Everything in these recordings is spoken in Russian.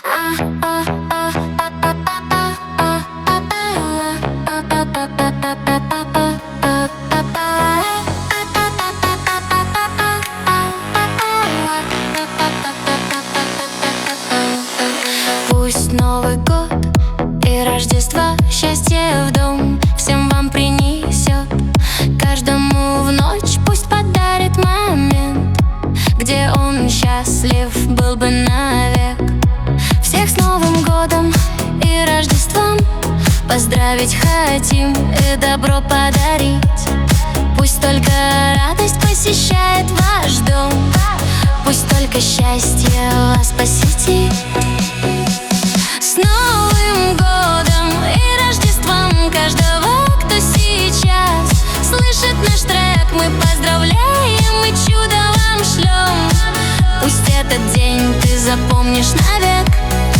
Пусть Новый год и Рождество счастье в дом всем вам принесет. Каждому в ночь пусть подарит момент, где он счастлив был бы навек. Всех с Новым годом и Рождеством поздравить хотим и добро подарить. Пусть только радость посещает ваш дом, пусть только счастье вас посетит. С Новым годом и Рождеством каждого, кто сейчас слышит наш трек, мы поздравляем и чудо вам шлем. Пусть этот день ты запомнишь навек.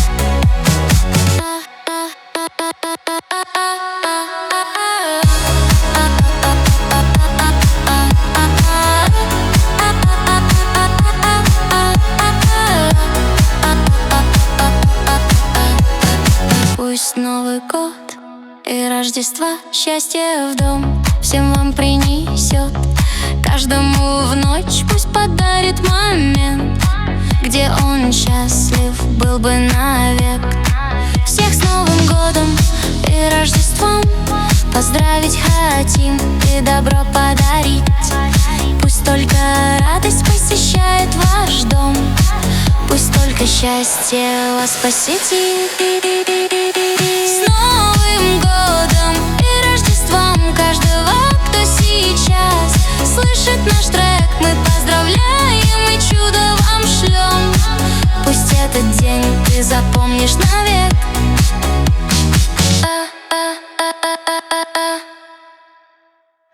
Пусть Новый год и Рождество счастье в дом всем вам принесет. Каждому в ночь пусть подарит момент, где он счастлив был бы навек. Всех с Новым годом и Рождеством поздравить хотим и добро подарить. Пусть только радость посещает ваш дом, пусть только счастье вас посетит. С Новым годом и Рождеством каждого, кто сейчас слышит наш трек, мы поздравляем и чудо вам шлем. Пусть этот день ты запомнишь навек.